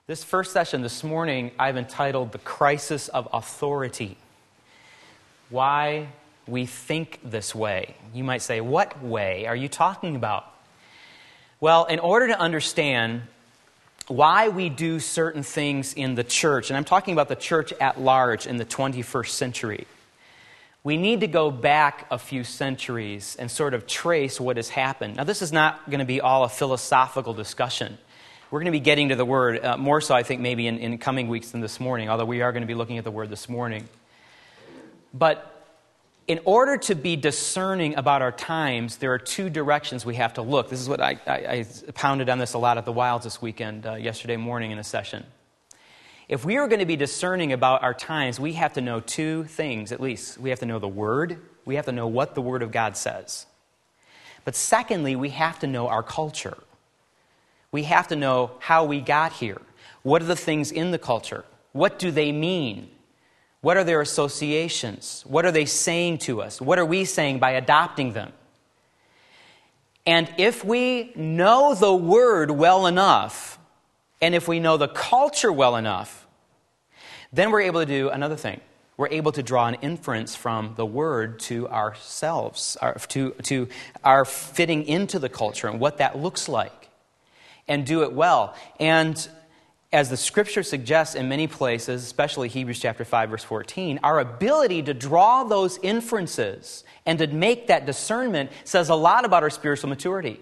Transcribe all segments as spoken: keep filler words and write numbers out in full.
This first session this morning, I've entitled The Crisis of Authority. Why we think this way. You might say, what way are you talking about? Well, in order to understand why we do certain things in the church, and I'm talking about the church at large in the twenty-first century, we need to go back a few centuries and sort of trace what has happened. Now, this is not going to be all a philosophical discussion. We're going to be getting to the Word, uh, more so I think maybe in, in coming weeks than this morning, although we are going to be looking at the Word this morning. But in order to be discerning about our times, there are two directions we have to look. This is what I, I, I pounded on this a lot at the Wilds this weekend, uh, yesterday morning in a session. If we are going to be discerning about our times, we have to know two things at least. We have to know the Word. We have to know what the Word of God says. But secondly, we have to know our culture. We have to know how we got here. What are the things in the culture? What do they mean? What are their associations? What are they saying to us? What are we saying by adopting them? And if we know the Word well enough, and if we know the culture well enough, then we're able to do another thing. We're able to draw an inference from the Word to ourselves, our, to, to our fitting into the culture and what that looks like, and do it well. And as the Scripture suggests in many places, especially Hebrews chapter five, verse fourteen, our ability to draw those inferences and to make that discernment says a lot about our spiritual maturity.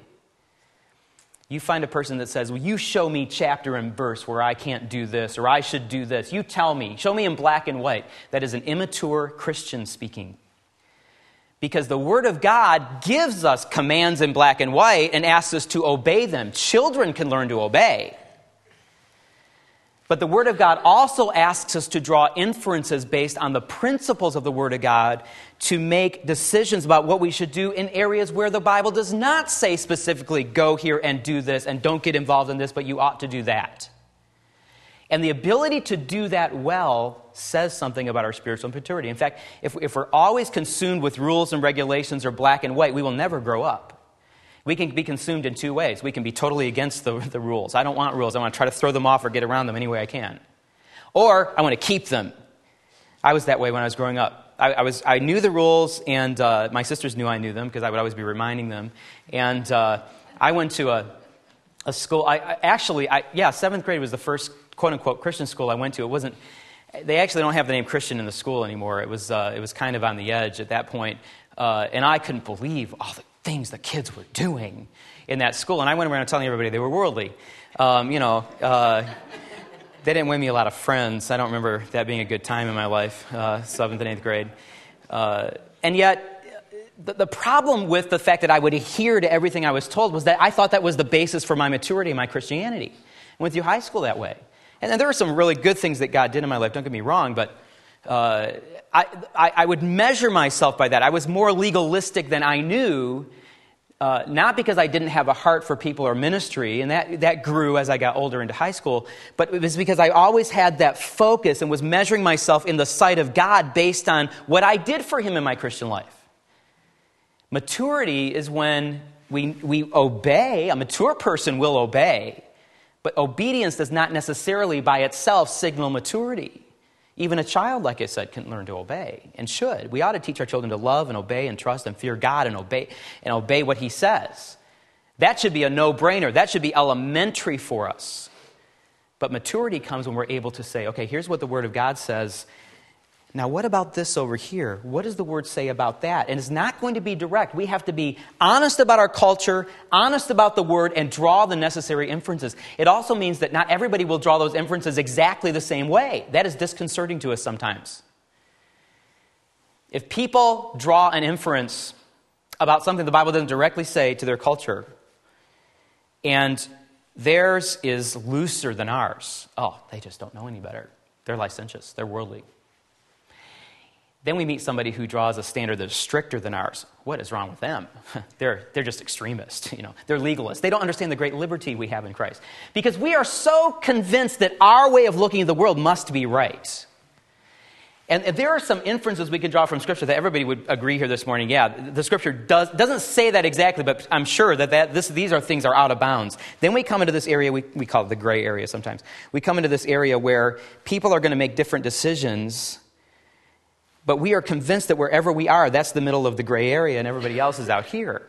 You find a person that says, well, you show me chapter and verse where I can't do this, or I should do this. You tell me. Show me in black and white. That is an immature Christian speaking. Because the Word of God gives us commands in black and white and asks us to obey them. Children can learn to obey. But the Word of God also asks us to draw inferences based on the principles of the Word of God to make decisions about what we should do in areas where the Bible does not say specifically, go here and do this, and don't get involved in this, but you ought to do that. And the ability to do that well says something about our spiritual maturity. In fact, if, if we're always consumed with rules and regulations or black and white, we will never grow up. We can be consumed in two ways. We can be totally against the, the rules. I don't want rules. I want to try to throw them off or get around them any way I can. Or I want to keep them. I was that way when I was growing up. I, I was I knew the rules, and uh, my sisters knew I knew them because I would always be reminding them. And uh, I went to a, a school. I, I actually, I, yeah, seventh grade was the first quote-unquote Christian school I went to. It wasn't. They actually don't have the name Christian in the school anymore. It was uh, it was kind of on the edge at that point. Uh, and I couldn't believe all the things the kids were doing in that school. And I went around telling everybody they were worldly. Um, you know, uh, they didn't win me a lot of friends. I don't remember that being a good time in my life, uh, seventh and eighth grade. Uh, and yet, the, the problem with the fact that I would adhere to everything I was told was that I thought that was the basis for my maturity and my Christianity. I went through high school that way. And then there were some really good things that God did in my life, don't get me wrong, but uh, I, I, I would measure myself by that. I was more legalistic than I knew, uh, not because I didn't have a heart for people or ministry, and that, that grew as I got older into high school, but it was because I always had that focus and was measuring myself in the sight of God based on what I did for Him in my Christian life. Maturity is when we, we obey. A mature person will obey. But obedience does not necessarily by itself signal maturity. Even a child, like I said, can learn to obey and should. We ought to teach our children to love and obey and trust and fear God and obey and obey what He says. That should be a no-brainer. That should be elementary for us. But maturity comes when we're able to say, okay, here's what the Word of God says. Now, what about this over here? What does the Word say about that? And it's not going to be direct. We have to be honest about our culture, honest about the Word, and draw the necessary inferences. It also means that not everybody will draw those inferences exactly the same way. That is disconcerting to us sometimes. If people draw an inference about something the Bible doesn't directly say to their culture, and theirs is looser than ours, oh, they just don't know any better. They're licentious. They're worldly. Then we meet somebody who draws a standard that is stricter than ours. What is wrong with them? they're, they're just extremists. You know, they're legalists. They don't understand the great liberty we have in Christ. Because we are so convinced that our way of looking at the world must be right. And there are some inferences we can draw from Scripture that everybody would agree here this morning. Yeah, the Scripture does, doesn't say that exactly, but I'm sure that, that this, these are things are out of bounds. Then we come into this area, we, we call it the gray area sometimes. We come into this area where people are going to make different decisions, but we are convinced that wherever we are, that's the middle of the gray area and everybody else is out here.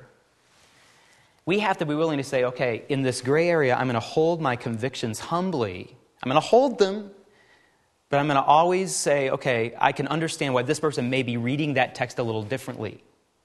We have to be willing to say, okay, in this gray area, I'm going to hold my convictions humbly. I'm going to hold them. But I'm going to always say, okay, I can understand why this person may be reading that text a little differently.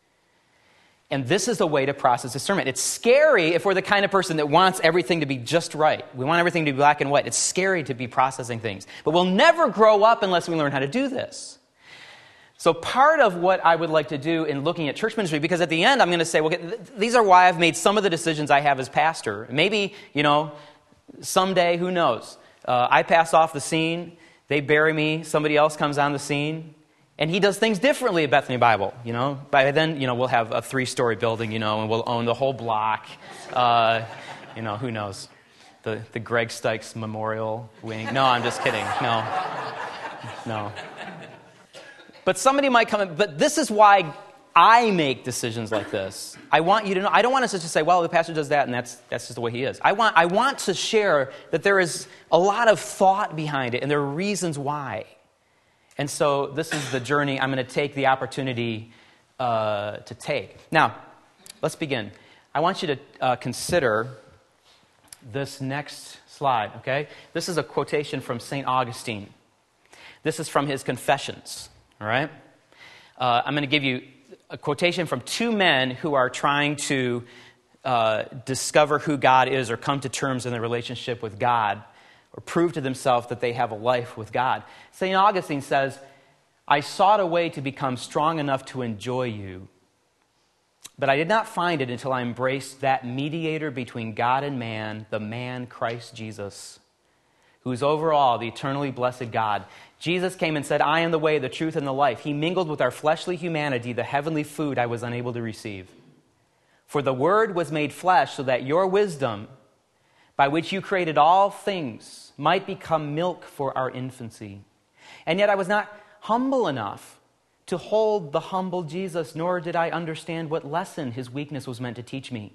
And this is the way to process discernment. It's scary if we're the kind of person that wants everything to be just right. We want everything to be black and white. It's scary to be processing things. But we'll never grow up unless we learn how to do this. So part of what I would like to do in looking at church ministry, because at the end I'm going to say, well, these are why I've made some of the decisions I have as pastor. Maybe, you know, someday, who knows? Uh, I pass off the scene. They bury me, somebody else comes on the scene, and he does things differently at Bethany Bible, you know. By then, you know, we'll have a three-story building, you know, and we'll own the whole block. Uh, you know, who knows? The the Greg Stykes Memorial Wing. No, I'm just kidding. No. No. But somebody might come in, but this is why I make decisions like this. I want you to know, I don't want us to just say, well, the pastor does that, and that's that's just the way he is. I want I want to share that there is a lot of thought behind it, and there are reasons why. And so this is the journey I'm going to take the opportunity uh, to take. Now, let's begin. I want you to uh, consider this next slide, okay? This is a quotation from Saint Augustine. This is from his Confessions, all right? Uh, I'm going to give you a quotation from two men who are trying to uh, discover who God is or come to terms in their relationship with God or prove to themselves that they have a life with God. Saint Augustine says, I sought a way to become strong enough to enjoy you, but I did not find it until I embraced that mediator between God and man, the man Christ Jesus, who is over all, the eternally blessed God. Jesus came and said, I am the way, the truth, and the life. He mingled with our fleshly humanity the heavenly food I was unable to receive. For the Word was made flesh so that your wisdom, by which you created all things, might become milk for our infancy. And yet I was not humble enough to hold the humble Jesus, nor did I understand what lesson his weakness was meant to teach me.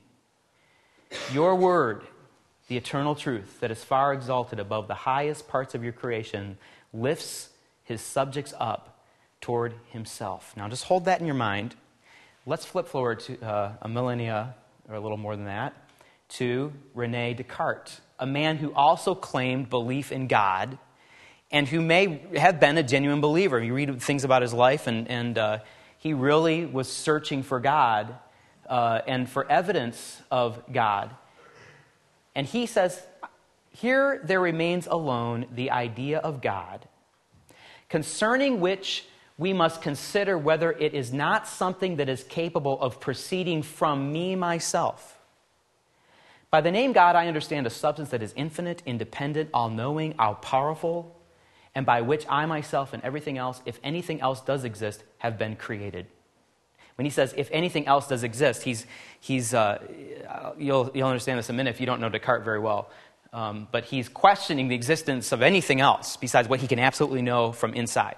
Your Word, the eternal truth that is far exalted above the highest parts of your creation, lifts his subjects up toward himself. Now just hold that in your mind. Let's flip forward to uh, a millennia, or a little more than that, to René Descartes, a man who also claimed belief in God and who may have been a genuine believer. You read things about his life, and, and uh, he really was searching for God uh, and for evidence of God. And he says, here there remains alone the idea of God, concerning which we must consider whether it is not something that is capable of proceeding from me myself. By the name God, I understand a substance that is infinite, independent, all-knowing, all-powerful, and by which I myself and everything else, if anything else does exist, have been created. When he says, if anything else does exist, he's, he's uh, you'll, you'll understand this in a minute if you don't know Descartes very well. Um, but he's questioning the existence of anything else besides what he can absolutely know from inside.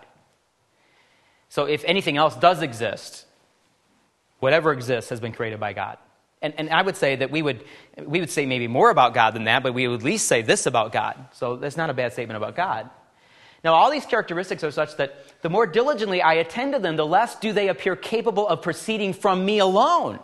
So if anything else does exist, whatever exists has been created by God. And, and I would say that we would we would say maybe more about God than that, but we would at least say this about God. So that's not a bad statement about God. Now, all these characteristics are such that the more diligently I attend to them, the less do they appear capable of proceeding from me alone.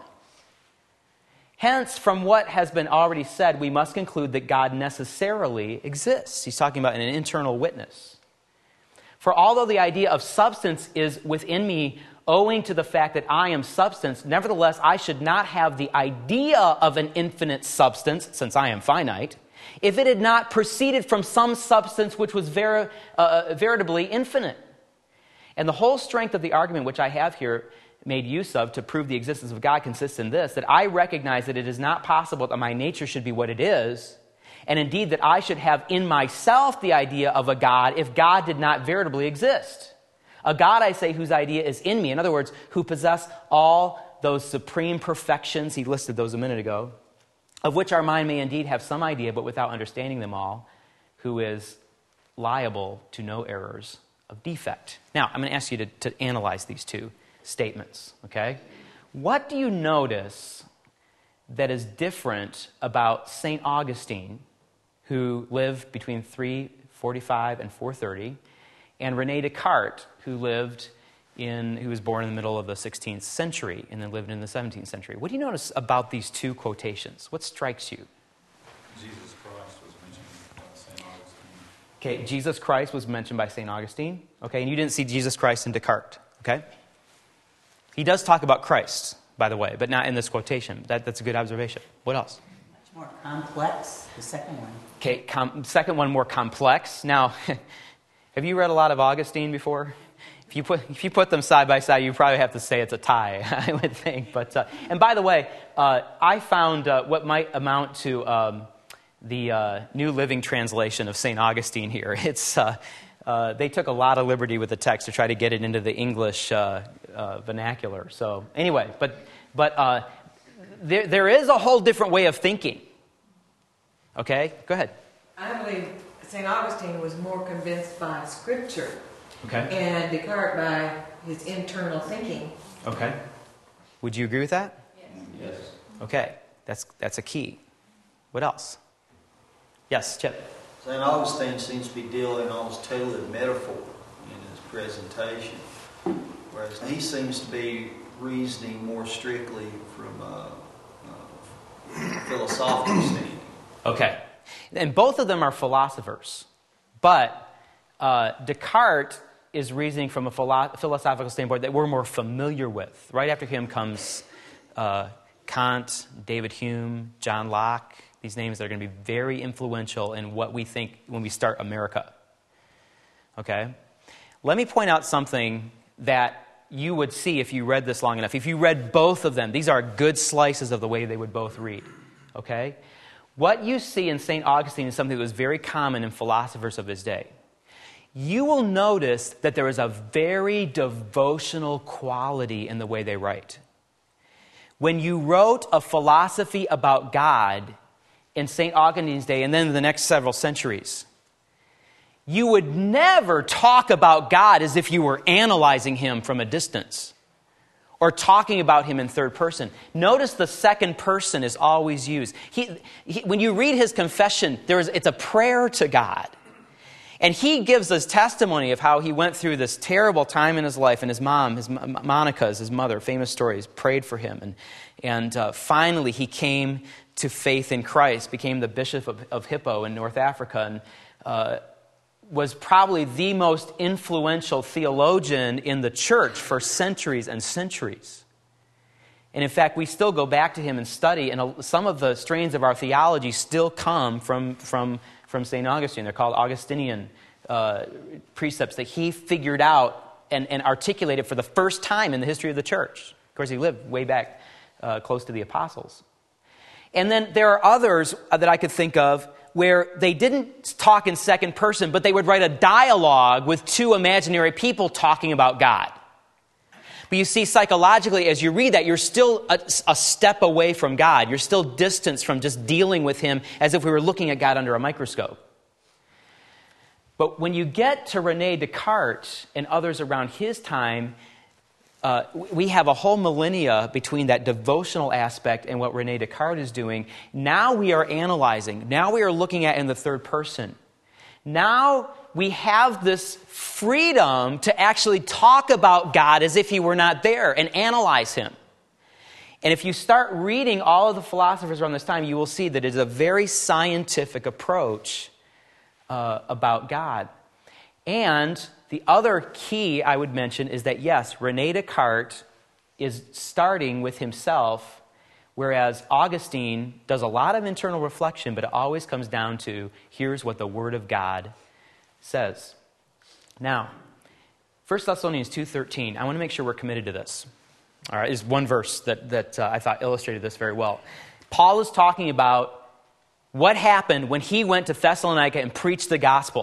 Hence, from what has been already said, we must conclude that God necessarily exists. He's talking about an internal witness. For although the idea of substance is within me owing to the fact that I am substance, nevertheless, I should not have the idea of an infinite substance, since I am finite, if it had not proceeded from some substance which was ver- uh, veritably infinite. And the whole strength of the argument which I have here made use of to prove the existence of God consists in this, that I recognize that it is not possible that my nature should be what it is, and indeed that I should have in myself the idea of a God if God did not veritably exist. A God, I say, whose idea is in me. In other words, who possess all those supreme perfections, he listed those a minute ago, of which our mind may indeed have some idea, but without understanding them all, who is liable to no errors of defect. Now, I'm going to ask you to, to analyze these two statements, okay? What do you notice that is different about Saint Augustine, who lived between three forty-five and four thirty, and René Descartes, who lived in, who was born in the middle of the sixteenth century and then lived in the seventeenth century? What do you notice about these two quotations? What strikes you? Jesus Christ was mentioned by Saint Augustine. Okay, Jesus Christ was mentioned by Saint Augustine. Okay, and you didn't see Jesus Christ in Descartes. Okay? He does talk about Christ, by the way, but not in this quotation. That, that's a good observation. What else? Much more complex, the second one. Okay, com- second one more complex. Now, have you read a lot of Augustine before? If you put if you put them side by side, you probably have to say it's a tie, I would think. But uh, and by the way, uh, I found uh, what might amount to um, the uh, New Living Translation of Saint Augustine here. It's uh, uh, they took a lot of liberty with the text to try to get it into the English uh, uh, vernacular. So anyway, but but uh, there there is a whole different way of thinking. Okay, go ahead. I believe Saint Augustine was more convinced by Scripture. Okay. And Descartes by his internal thinking. Okay. Would you agree with that? Yes. Okay. That's that's a key. What else? Yes, Chip. Saint Augustine seems to be dealing almost totally with metaphor in his presentation, whereas he seems to be reasoning more strictly from a, a philosophical standing. Okay. And both of them are philosophers, but uh, Descartes is reasoning from a philo- philosophical standpoint that we're more familiar with. Right after him comes uh, Kant, David Hume, John Locke, these names that are going to be very influential in what we think when we start America. Okay? Let me point out something that you would see if you read this long enough. If you read both of them, these are good slices of the way they would both read. Okay? What you see in Saint Augustine is something that was very common in philosophers of his day. You will notice that there is a very devotional quality in the way they write. When you wrote a philosophy about God in Saint Augustine's day and then in the next several centuries, you would never talk about God as if you were analyzing him from a distance or talking about him in third person. Notice the second person is always used. He, he, when you read his confession, there is, it's a prayer to God. And he gives us testimony of how he went through this terrible time in his life, and his mom, his Monica, his mother, famous stories, prayed for him. And, and uh, finally he came to faith in Christ, became the bishop of, of Hippo in North Africa, and uh, was probably the most influential theologian in the church for centuries and centuries. And in fact, we still go back to him and study, and some of the strains of our theology still come from, from, from Saint Augustine. They're called Augustinian uh, precepts that he figured out and, and articulated for the first time in the history of the church. Of course, he lived way back uh, close to the apostles. And then there are others that I could think of where they didn't talk in second person, but they would write a dialogue with two imaginary people talking about God. But you see, psychologically, as you read that, you're still a, a step away from God. You're still distanced from just dealing with him as if we were looking at God under a microscope. But when you get to René Descartes and others around his time, uh, we have a whole millennia between that devotional aspect and what René Descartes is doing. Now we are analyzing. Now we are looking at in the third person. Now we have this freedom to actually talk about God as if he were not there and analyze him. And if you start reading all of the philosophers around this time, you will see that it is a very scientific approach uh, about God. And the other key I would mention is that, yes, René Descartes is starting with himself, whereas Augustine does a lot of internal reflection, but it always comes down to, here's what the Word of God says. Now, First Thessalonians two thirteen, I want to make sure we're committed to this. All right, is one verse that, that uh, I thought illustrated this very well. Paul is talking about what happened when he went to Thessalonica and preached the gospel.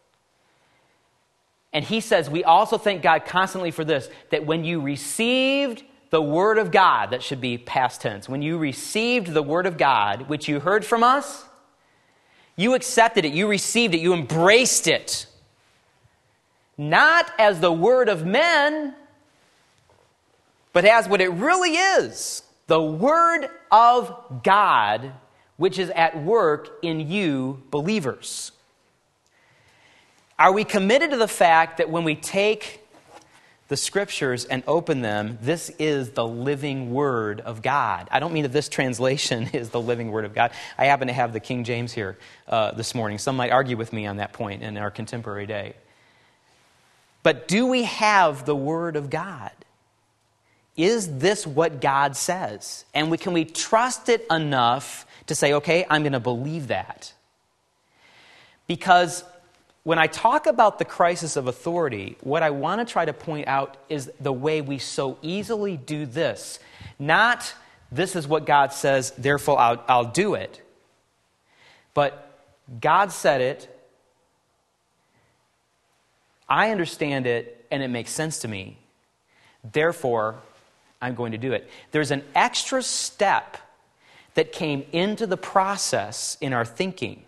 And he says, we also thank God constantly for this, that when you received the Word of God, that should be past tense, when you received the Word of God, which you heard from us, you accepted it, you received it, you embraced it. not as the word of men, but as what it really is, the word of God, which is at work in you believers. Are we committed to the fact that when we take the scriptures and open them, this is the living word of God? I don't mean that this translation is the living word of God. I happen to have the King James here uh, this morning. Some might argue with me on that point in our contemporary day. But do we have the word of God? Is this what God says? And we, can we trust it enough to say, okay, I'm going to believe that? Because when I talk about the crisis of authority, what I want to try to point out is the way we so easily do this. Not, this is what God says, therefore I'll, I'll do it. But God said it, I understand it, and it makes sense to me. Therefore, I'm going to do it. There's an extra step that came into the process in our thinking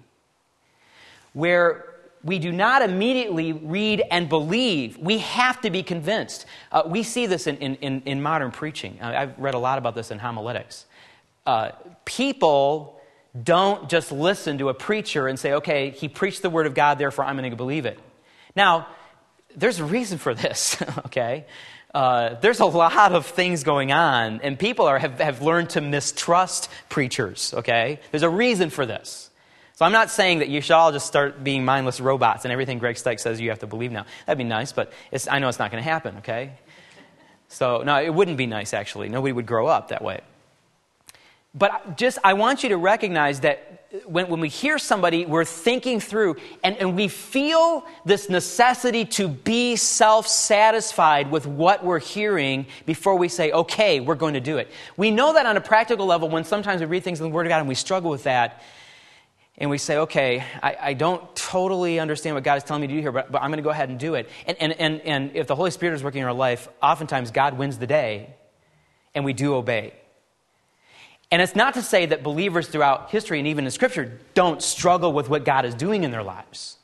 where we do not immediately read and believe. We have to be convinced. Uh, we see this in, in, in modern preaching. Uh, I've read a lot about this in homiletics. Uh, people don't just listen to a preacher and say, okay, he preached the word of God, therefore I'm going to believe it. Now, there's a reason for this, okay? Uh, there's a lot of things going on, and people are, have, have learned to mistrust preachers, okay? There's a reason for this. So I'm not saying that you should all just start being mindless robots and everything Greg Stike says you have to believe now. That'd be nice, but it's, I know it's not going to happen, okay? So, no, it wouldn't be nice, actually. Nobody would grow up that way. But just, I want you to recognize that when, when we hear somebody, we're thinking through, and, and we feel this necessity to be self-satisfied with what we're hearing before we say, okay, we're going to do it. We know that on a practical level when sometimes we read things in the Word of God and we struggle with that, and we say, okay, I, I don't totally understand what God is telling me to do here, but, but I'm going to go ahead and do it. And, and, and, and if the Holy Spirit is working in our life, oftentimes God wins the day, and we do obey. And it's not to say that believers throughout history and even in Scripture don't struggle with what God is doing in their lives.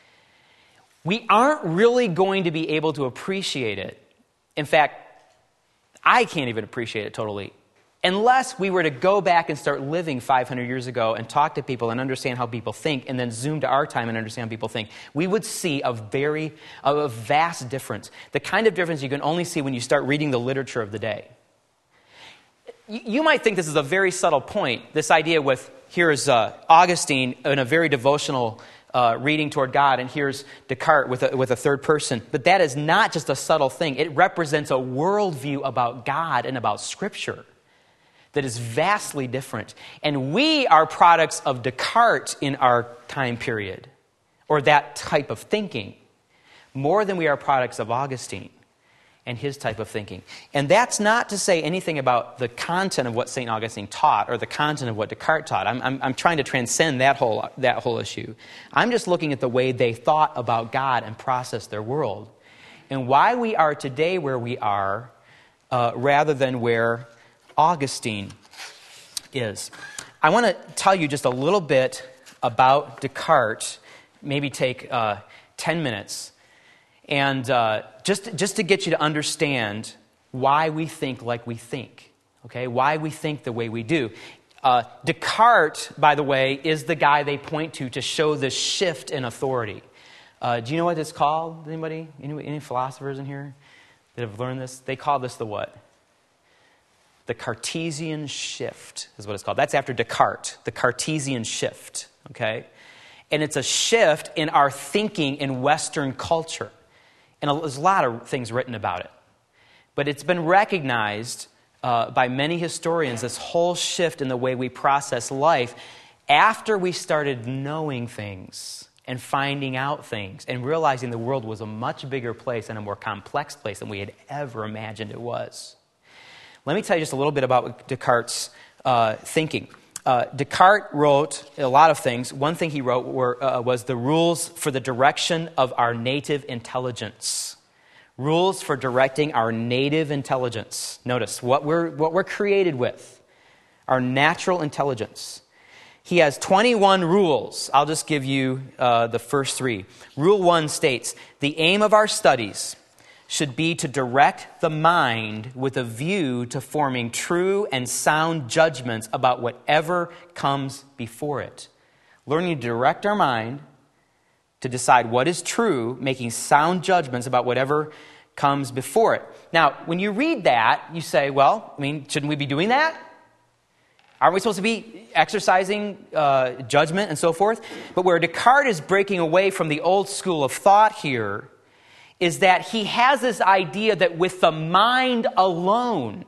We aren't really going to be able to appreciate it. In fact, I can't even appreciate it totally unless we were to go back and start living five hundred years ago and talk to people and understand how people think and then zoom to our time and understand how people think. We would see a very, a vast difference. The kind of difference you can only see when you start reading the literature of the day. You might think this is a very subtle point, this idea with, here's uh, Augustine in a very devotional uh, reading toward God, and here's Descartes with a, with a third person. But that is not just a subtle thing. It represents a worldview about God and about Scripture that is vastly different. And we are products of Descartes in our time period, or that type of thinking, more than we are products of Augustine and his type of thinking. And that's not to say anything about the content of what Saint Augustine taught or the content of what Descartes taught. I'm, I'm, I'm trying to transcend that whole, that whole issue. I'm just looking at the way they thought about God and processed their world and why we are today where we are uh, rather than where Augustine is. I want to tell you just a little bit about Descartes, maybe take uh, ten minutes. And uh, just, just to get you to understand why we think like we think, okay? Why we think the way we do. Uh, Descartes, by the way, is the guy they point to to show this shift in authority. Uh, do you know what it's called? Anybody? Any, any philosophers in here that have learned this? They call this the what? The Cartesian shift is what it's called. That's after Descartes, the Cartesian shift, okay? And it's a shift in our thinking in Western culture. And there's a lot of things written about it. But it's been recognized uh, by many historians, this whole shift in the way we process life after we started knowing things and finding out things and realizing the world was a much bigger place and a more complex place than we had ever imagined it was. Let me tell you just a little bit about Descartes' uh, thinking. Uh, Descartes wrote a lot of things. One thing he wrote were, uh, was the rules for the direction of our native intelligence. Rules for directing our native intelligence. Notice what we're, what we're created with, our natural intelligence. he has twenty-one rules. I'll just give you uh, the first three. Rule one states, the aim of our studies should be to direct the mind with a view to forming true and sound judgments about whatever comes before it. Learning to direct our mind to decide what is true, making sound judgments about whatever comes before it. Now, when you read that, you say, well, I mean, shouldn't we be doing that? Aren't we supposed to be exercising uh, judgment and so forth? But where Descartes is breaking away from the old school of thought here is that he has this idea that with the mind alone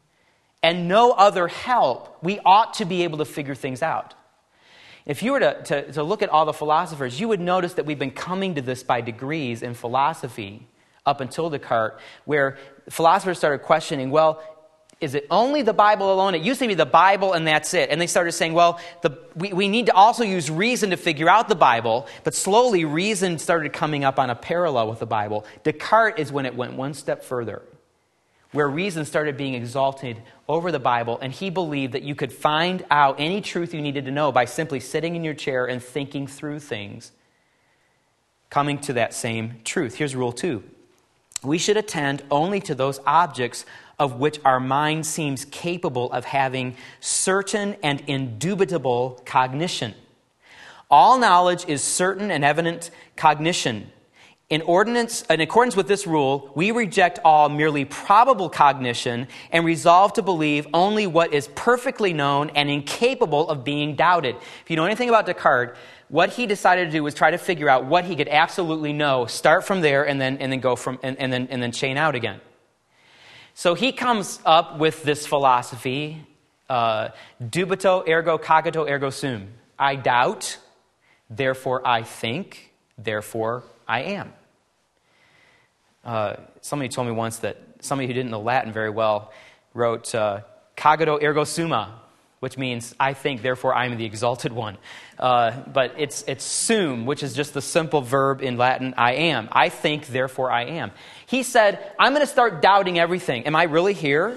and no other help, we ought to be able to figure things out. If you were to, to, to look at all the philosophers, you would notice that we've been coming to this by degrees in philosophy up until Descartes, where philosophers started questioning, well, is it only the Bible alone? It used to be the Bible and that's it. And they started saying, well, the, we, we need to also use reason to figure out the Bible. But slowly, reason started coming up on a parallel with the Bible. Descartes is when it went one step further, where reason started being exalted over the Bible. And he believed that you could find out any truth you needed to know by simply sitting in your chair and thinking through things, coming to that same truth. Here's rule two. We should attend only to those objects of which our mind seems capable of having certain and indubitable cognition. All knowledge is certain and evident cognition. In, ordinance, in accordance with this rule, we reject all merely probable cognition and resolve to believe only what is perfectly known and incapable of being doubted. If you know anything about Descartes, what he decided to do was try to figure out what he could absolutely know, start from there, and then and then go from and, and then and then chain out again. So he comes up with this philosophy, uh, dubito ergo cogito ergo sum. I doubt, therefore I think, therefore I am. Uh, somebody told me once that somebody who didn't know Latin very well wrote uh, cogito ergo summa, which means I think, therefore I am the exalted one. Uh, but it's it's sum, which is just the simple verb in Latin, I am. I think, therefore I am. He said, I'm going to start doubting everything. Am I really here?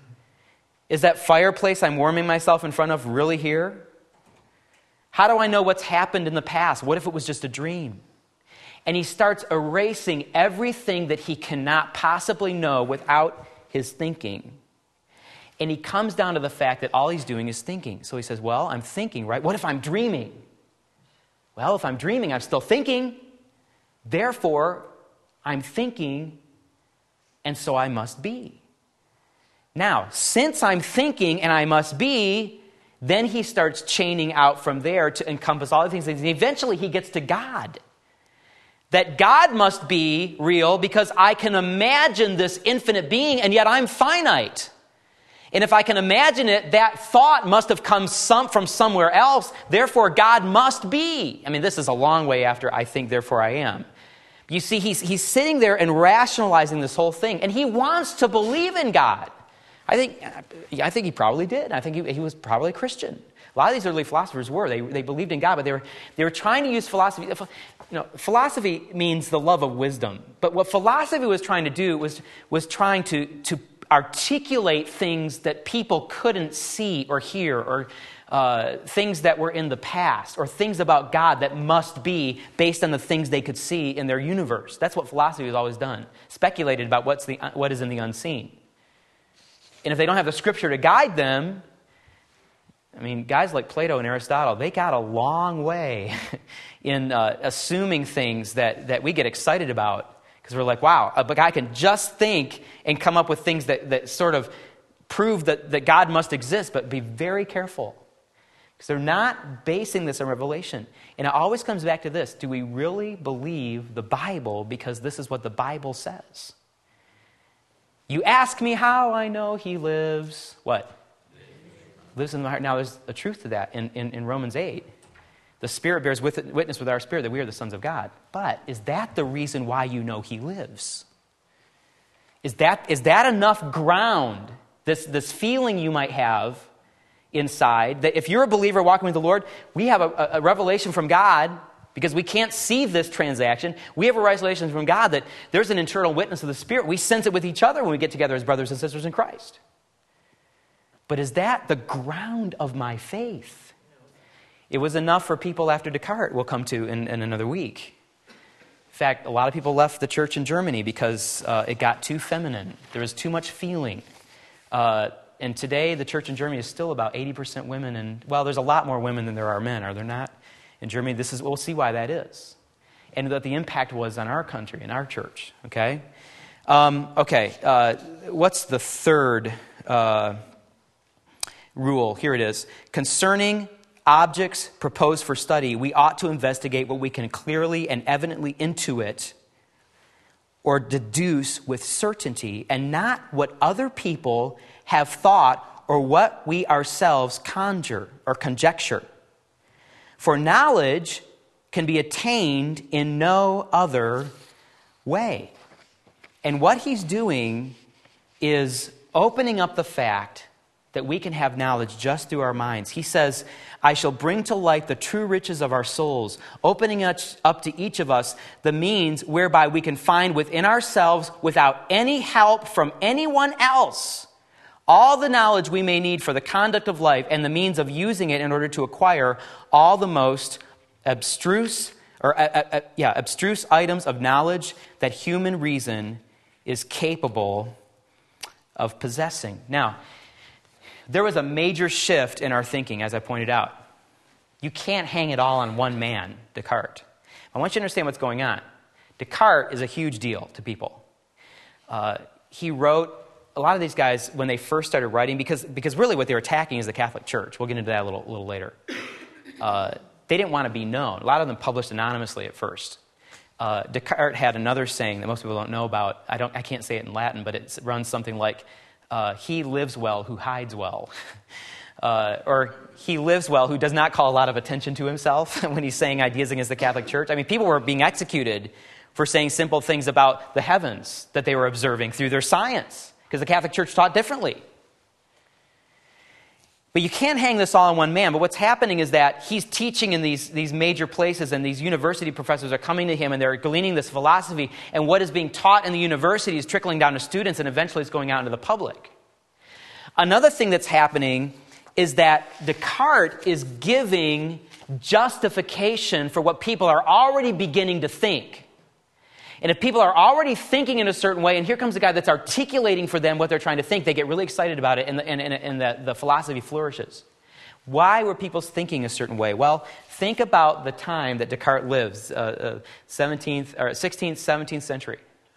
Is that fireplace I'm warming myself in front of really here? How do I know what's happened in the past? What if it was just a dream? And he starts erasing everything that he cannot possibly know without his thinking. And he comes down to the fact that all he's doing is thinking. So he says, well, I'm thinking, right? What if I'm dreaming? Well, if I'm dreaming, I'm still thinking. Therefore, I'm thinking, and so I must be. Now, since I'm thinking and I must be, then he starts chaining out from there to encompass all the things. And eventually he gets to God. That God must be real because I can imagine this infinite being, and yet I'm finite. And if I can imagine it, that thought must have come some, from somewhere else. Therefore, God must be. I mean, this is a long way after I think, therefore I am. You see, he's, he's sitting there and rationalizing this whole thing. And he wants to believe in God. I think, I think he probably did. I think he, he was probably a Christian. A lot of these early philosophers were. They, they believed in God, but they were, they were trying to use philosophy. You know, philosophy means the love of wisdom. But what philosophy was trying to do was, was trying to, to articulate things that people couldn't see or hear, or uh, things that were in the past, or things about God that must be based on the things they could see in their universe. That's what philosophy has always done, speculated about what's the, what is in the unseen. And if they don't have the scripture to guide them, I mean, guys like Plato and Aristotle, they got a long way in uh, assuming things that, that we get excited about. Because we're like, wow, a guy can just think and come up with things that, that sort of prove that, that God must exist, but be very careful. Because they're not basing this on revelation. And it always comes back to this. Do we really believe the Bible because this is what the Bible says? You ask me how I know he lives, what? Lives in my heart. Now, there's a truth to that in, in, in Romans eight. The Spirit bears with, witness with our spirit that we are the sons of God. But is that the reason why you know he lives? Is that, is that enough ground, this, this feeling you might have inside, that if you're a believer walking with the Lord, we have a, a revelation from God, because we can't see this transaction. We have a revelation from God that there's an internal witness of the Spirit. We sense it with each other when we get together as brothers and sisters in Christ. But is that the ground of my faith? It was enough for people after Descartes, we'll come to in, in another week. In fact, a lot of people left the church in Germany because uh, it got too feminine. There was too much feeling. Uh, and today, the church in Germany is still about eighty percent women. And, well, there's a lot more women than there are men, are there not? In Germany, this is, we'll see why that is. And what the impact was on our country, in our church, okay? Um, okay, uh, what's the third uh, rule? Here it is. Concerning objects proposed for study, we ought to investigate what we can clearly and evidently intuit or deduce with certainty, and not what other people have thought or what we ourselves conjure or conjecture. For knowledge can be attained in no other way. And what he's doing is opening up the fact that we can have knowledge just through our minds. He says, I shall bring to light the true riches of our souls, opening up to each of us the means whereby we can find within ourselves, without any help from anyone else, all the knowledge we may need for the conduct of life and the means of using it in order to acquire all the most abstruse or uh, uh, yeah, abstruse items of knowledge that human reason is capable of possessing. Now, there was a major shift in our thinking, as I pointed out. You can't hang it all on one man, Descartes. I want you to understand what's going on. Descartes is a huge deal to people. Uh, he wrote, a lot of these guys, when they first started writing, because, because really what they were attacking is the Catholic Church. We'll get into that a little, little later. Uh, they didn't want to be known. A lot of them published anonymously at first. Uh, Descartes had another saying that most people don't know about. I, don't, I can't say it in Latin, but it runs something like, Uh, he lives well who hides well. Uh, or he lives well who does not call a lot of attention to himself when he's saying ideas against the Catholic Church. I mean, people were being executed for saying simple things about the heavens that they were observing through their science, because the Catholic Church taught differently. But you can't hang this all on one man. But what's happening is that he's teaching in these, these major places, and these university professors are coming to him, and they're gleaning this philosophy. And what is being taught in the university is trickling down to students, and eventually it's going out into the public. Another thing that's happening is that Descartes is giving justification for what people are already beginning to think. And if people are already thinking in a certain way, and here comes a guy that's articulating for them what they're trying to think, they get really excited about it, and the, and, and, and the, the philosophy flourishes. Why were people thinking a certain way? Well, think about the time that Descartes lives, uh, uh, seventeenth, or sixteenth, seventeenth century.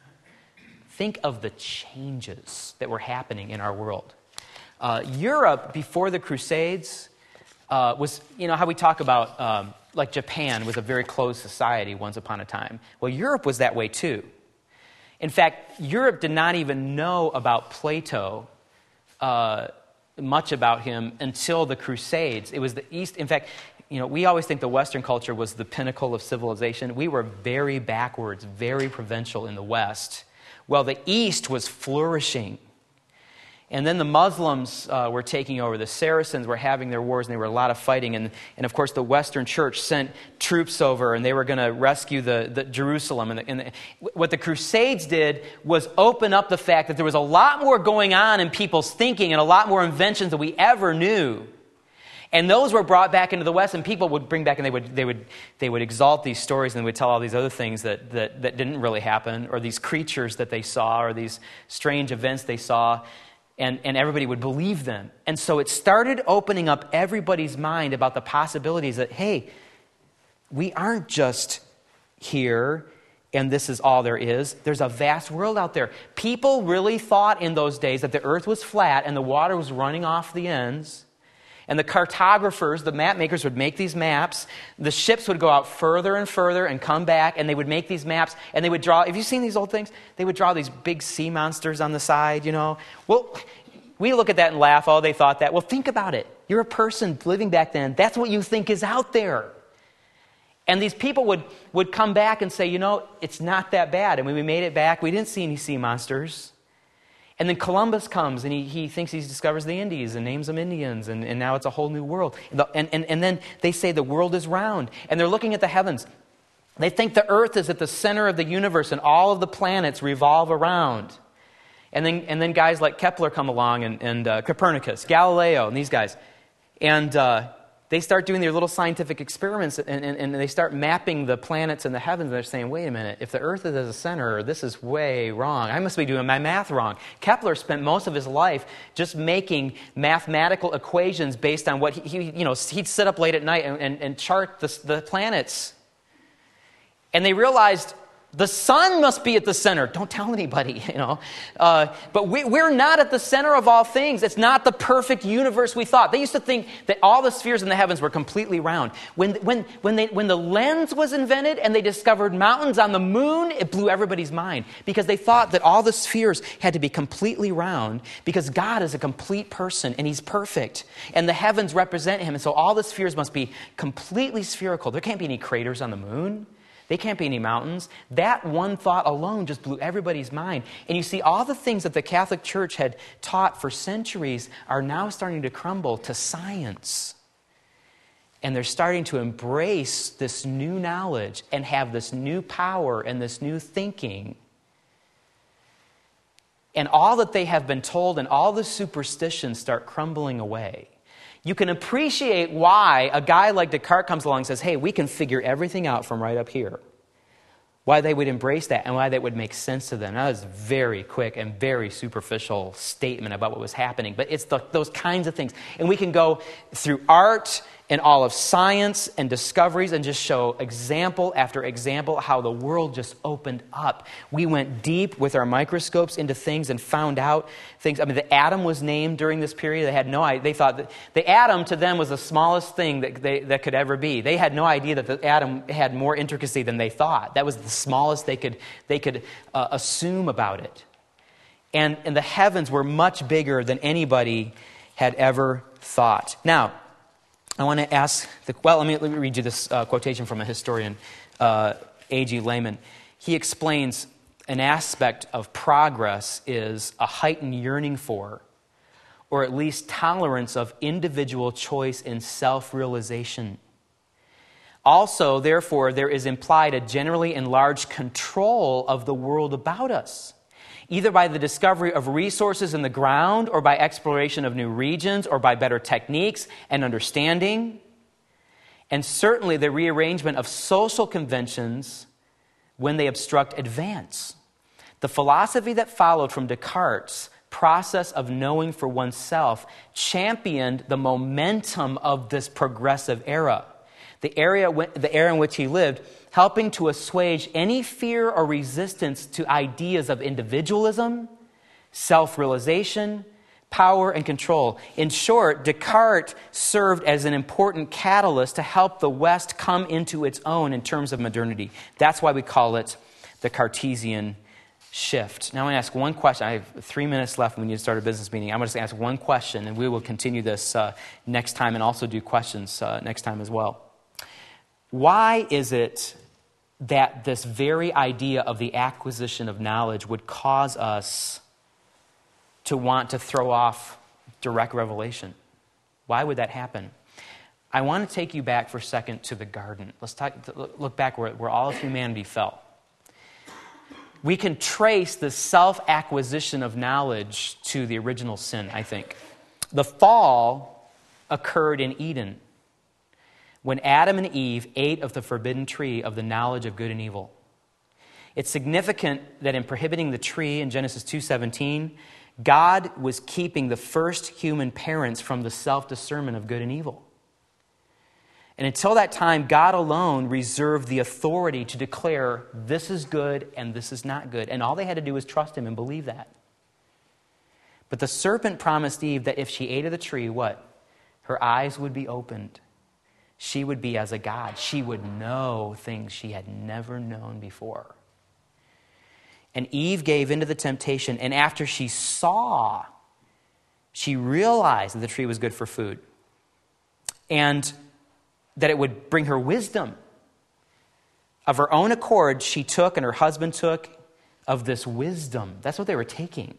Think of the changes that were happening in our world. Uh, Europe, before the Crusades, uh, was, you know, how we talk about... Um, like Japan was a very closed society once upon a time. Well, Europe was that way too. In fact, Europe did not even know about Plato, uh, much about him, until the Crusades. It was the East. In fact, you know, we always think the Western culture was the pinnacle of civilization. We were very backwards, very provincial in the West. Well, the East was flourishing. And then the Muslims uh, were taking over. The Saracens were having their wars, and there were a lot of fighting. And, and of course, the Western Church sent troops over, and they were going to rescue the, the Jerusalem. And, the, and the, what the Crusades did was open up the fact that there was a lot more going on in people's thinking and a lot more inventions than we ever knew. And those were brought back into the West, and people would bring back, and they would they would they would exalt these stories, and they would tell all these other things that that, that didn't really happen, or these creatures that they saw, or these strange events they saw. And, and everybody would believe them. And so it started opening up everybody's mind about the possibilities that, hey, we aren't just here and this is all there is. There's a vast world out there. People really thought in those days that the earth was flat and the water was running off the ends. And the cartographers, the map makers, would make these maps. The ships would go out further and further and come back, and they would make these maps, and they would draw, have you seen these old things? They would draw these big sea monsters on the side, you know. Well, we look at that and laugh, oh, they thought that. Well, think about it. You're a person living back then. That's what you think is out there. And these people would, would come back and say, you know, it's not that bad. And when we made it back, we didn't see any sea monsters. And then Columbus comes, and he, he thinks he discovers the Indies and names them Indians, and, and now it's a whole new world. And, and, and then they say the world is round, and they're looking at the heavens. They think the earth is at the center of the universe, and all of the planets revolve around. And then, and then guys like Kepler come along, and, and uh, Copernicus, Galileo, and these guys. And uh, they start doing their little scientific experiments and, and, and they start mapping the planets and the heavens. And they're saying, wait a minute, if the Earth is at the center, this is way wrong. I must be doing my math wrong. Kepler spent most of his life just making mathematical equations based on what he, he you know, he'd sit up late at night and, and, and chart the, the planets. And they realized the sun must be at the center. Don't tell anybody, you know. Uh, but we, we're not at the center of all things. It's not the perfect universe we thought. They used to think that all the spheres in the heavens were completely round. When, when, when, they, when the lens was invented and they discovered mountains on the moon, it blew everybody's mind because they thought that all the spheres had to be completely round because God is a complete person and he's perfect. And the heavens represent him. And so all the spheres must be completely spherical. There can't be any craters on the moon. They can't be any mountains. That one thought alone just blew everybody's mind. And you see, all the things that the Catholic Church had taught for centuries are now starting to crumble to science. And they're starting to embrace this new knowledge and have this new power and this new thinking. And all that they have been told and all the superstitions start crumbling away. You can appreciate why a guy like Descartes comes along and says, hey, we can figure everything out from right up here. Why they would embrace that and why that would make sense to them. That was a very quick and very superficial statement about what was happening. But it's the, those kinds of things. And we can go through art and all of science and discoveries and just show example after example how the world just opened up. We went deep with our microscopes into things and found out things. I mean, the atom was named during this period. They had no idea. They thought that the atom to them was the smallest thing that they, that could ever be. They had no idea that the atom had more intricacy than they thought. That was the smallest they could they could uh, assume about it. And, and the heavens were much bigger than anybody had ever thought. Now, I want to ask, the, well, let me, let me read you this uh, quotation from a historian, uh, A G Lehman. He explains an aspect of progress is a heightened yearning for, or at least tolerance of individual choice and self-realization. Also, therefore, there is implied a generally enlarged control of the world about us, either by the discovery of resources in the ground or by exploration of new regions or by better techniques and understanding. And certainly the rearrangement of social conventions when they obstruct advance. The philosophy that followed from Descartes' process of knowing for oneself championed the momentum of this progressive era. The era, the era in which he lived, helping to assuage any fear or resistance to ideas of individualism, self-realization, power, and control. In short, Descartes served as an important catalyst to help the West come into its own in terms of modernity. That's why we call it the Cartesian shift. Now I'm going to ask one question. I have three minutes left when we need to start a business meeting. I'm going to ask one question, and we will continue this uh, next time and also do questions uh, next time as well. Why is it that this very idea of the acquisition of knowledge would cause us to want to throw off direct revelation? Why would that happen? I want to take you back for a second to the garden. Let's talk, look back where, where all of humanity fell. We can trace the self-acquisition of knowledge to the original sin, I think. The fall occurred in Eden, when Adam and Eve ate of the forbidden tree of the knowledge of good and evil. It's significant that in prohibiting the tree in Genesis two seventeen, God was keeping the first human parents from the self-discernment of good and evil. And until that time, God alone reserved the authority to declare this is good and this is not good. And all they had to do was trust him and believe that. But the serpent promised Eve that if she ate of the tree, what? Her eyes would be opened. She would be as a god. She would know things she had never known before. And Eve gave into the temptation, and after she saw, she realized that the tree was good for food and that it would bring her wisdom. Of her own accord, she took, and her husband took, of this wisdom. That's what they were taking.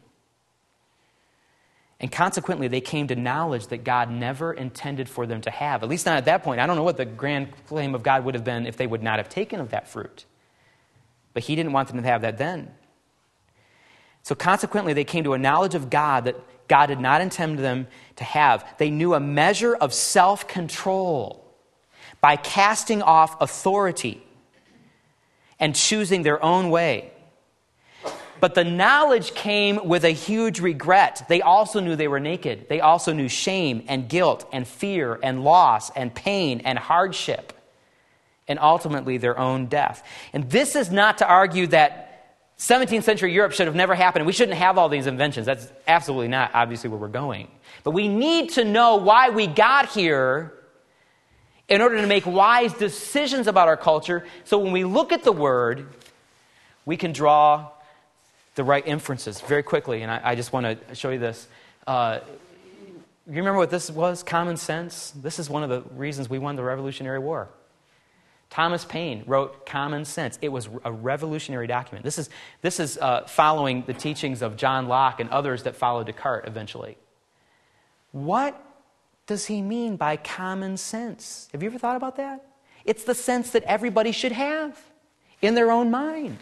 And consequently, they came to knowledge that God never intended for them to have. At least not at that point. I don't know what the grand claim of God would have been if they would not have taken of that fruit. But he didn't want them to have that then. So consequently, they came to a knowledge of God that God did not intend them to have. They knew a measure of self-control by casting off authority and choosing their own way. But the knowledge came with a huge regret. They also knew they were naked. They also knew shame and guilt and fear and loss and pain and hardship and ultimately their own death. And this is not to argue that seventeenth century Europe should have never happened. We shouldn't have all these inventions. That's absolutely not obviously where we're going. But we need to know why we got here in order to make wise decisions about our culture. So when we look at the Word, we can draw the right inferences very quickly. And I, I just want to show you this. Uh, you remember what this was? Common sense? This is one of the reasons we won the Revolutionary War. Thomas Paine wrote Common Sense. It was a revolutionary document. This is, this is uh, following the teachings of John Locke and others that followed Descartes eventually. What does he mean by common sense? Have you ever thought about that? It's the sense that everybody should have in their own mind.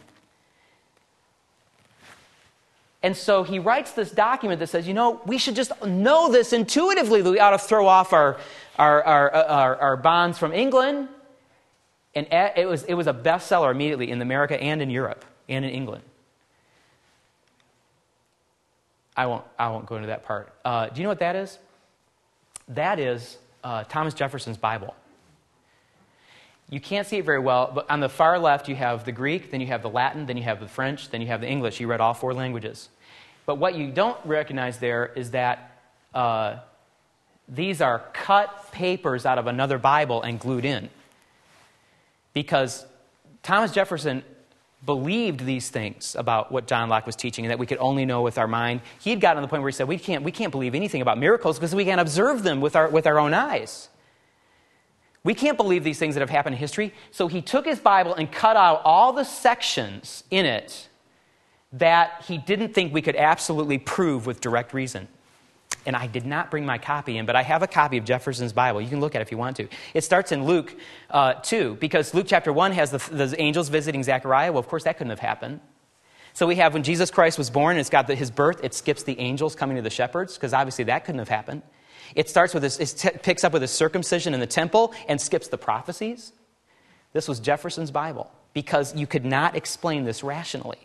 And so he writes this document that says, you know, we should just know this intuitively, that we ought to throw off our, our, our, our, our bonds from England. And it was, it was a bestseller immediately in America and in Europe and in England. I won't, I won't go into that part. Uh, do you know what that is? That is uh, Thomas Jefferson's Bible. You can't see it very well, but on the far left you have the Greek, then you have the Latin, then you have the French, then you have the English. He read all four languages. But what you don't recognize there is that uh, these are cut papers out of another Bible and glued in. Because Thomas Jefferson believed these things about what John Locke was teaching and that we could only know with our mind. He had gotten to the point where he said, we can't, we can't believe anything about miracles because we can't observe them with our, with our own eyes. We can't believe these things that have happened in history. So he took his Bible and cut out all the sections in it that he didn't think we could absolutely prove with direct reason. And I did not bring my copy in, but I have a copy of Jefferson's Bible. You can look at it if you want to. It starts in Luke uh, two, because Luke chapter one has the, the angels visiting Zechariah. Well, of course, that couldn't have happened. So we have when Jesus Christ was born, it's got the, his birth. It skips the angels coming to the shepherds, because obviously that couldn't have happened. It starts with this, it t- picks up with his circumcision in the temple and skips the prophecies. This was Jefferson's Bible, because you could not explain this rationally.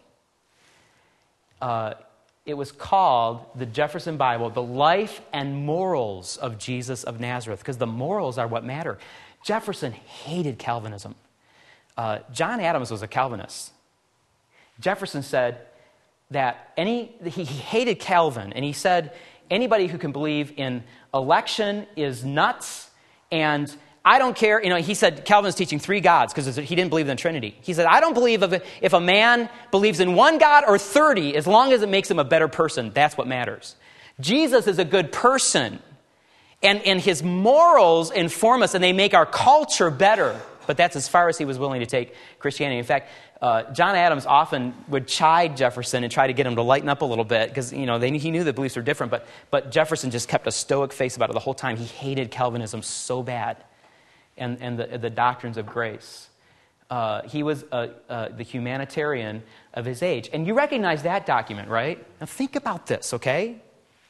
Uh, it was called the Jefferson Bible, the life and morals of Jesus of Nazareth, because the morals are what matter. Jefferson hated Calvinism. Uh, John Adams was a Calvinist. Jefferson said that any he, he hated Calvin, and he said anybody who can believe in election is nuts, and I don't care. You know, he said Calvin's teaching three gods because he didn't believe in the Trinity. He said, I don't believe if, if a man believes in one God or thirty, as long as it makes him a better person, that's what matters. Jesus is a good person, and, and his morals inform us, and they make our culture better. But that's as far as he was willing to take Christianity. In fact, uh, John Adams often would chide Jefferson and try to get him to lighten up a little bit because, you know, they, he knew the beliefs were different. But, but Jefferson just kept a stoic face about it the whole time. He hated Calvinism so bad and, and the, the doctrines of grace. Uh, he was uh, uh, the humanitarian of his age. And you recognize that document, right? Now think about this, okay?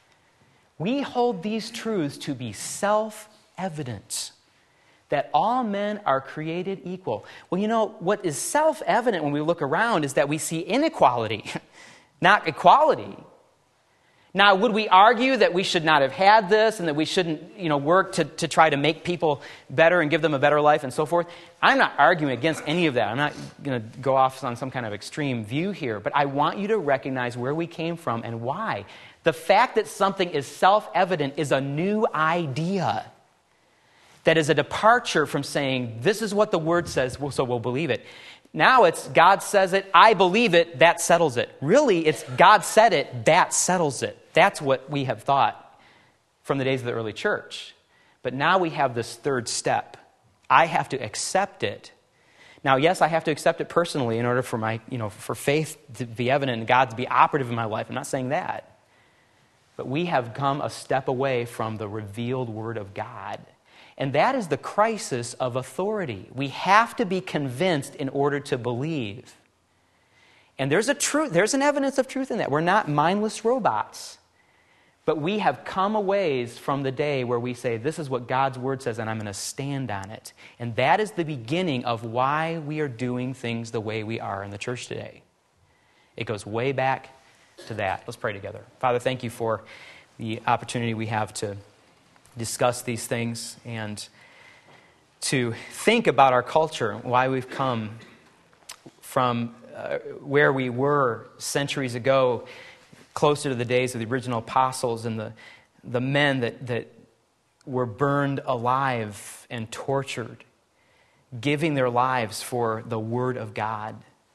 We hold these truths to be self-evident, that all men are created equal. Well, you know, what is self-evident when we look around is that we see inequality, not equality. Now, would we argue that we should not have had this and that we shouldn't, you know, work to, to try to make people better and give them a better life and so forth? I'm not arguing against any of that. I'm not going to go off on some kind of extreme view here, but I want you to recognize where we came from and why. The fact that something is self-evident is a new idea. That is a departure from saying, this is what the Word says, so we'll believe it. Now it's, God says it, I believe it, that settles it. Really, it's God said it, that settles it. That's what we have thought from the days of the early church. But now we have this third step. I have to accept it. Now, yes, I have to accept it personally in order for my, you know, for faith to be evident and God to be operative in my life. I'm not saying that. But we have come a step away from the revealed Word of God. And that is the crisis of authority. We have to be convinced in order to believe. And there's a truth, there's an evidence of truth in that. We're not mindless robots. But we have come a ways from the day where we say, this is what God's Word says, and I'm going to stand on it. And that is the beginning of why we are doing things the way we are in the church today. It goes way back to that. Let's pray together. Father, thank you for the opportunity we have to discuss these things and to think about our culture, why we've come from uh, where we were centuries ago, closer to the days of the original apostles and the, the men that, that were burned alive and tortured, giving their lives for the Word of God,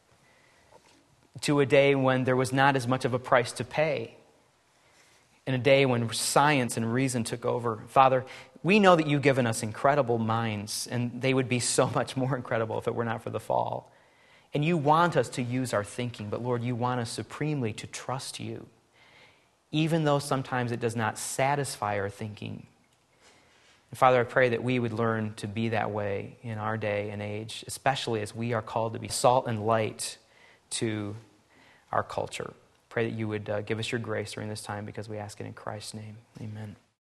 to a day when there was not as much of a price to pay, in a day when science and reason took over. Father, we know that you've given us incredible minds, and they would be so much more incredible if it were not for the fall. And you want us to use our thinking, but Lord, you want us supremely to trust you, even though sometimes it does not satisfy our thinking. And Father, I pray that we would learn to be that way in our day and age, especially as we are called to be salt and light to our culture. Pray that you would uh, give us your grace during this time, because we ask it in Christ's name. Amen.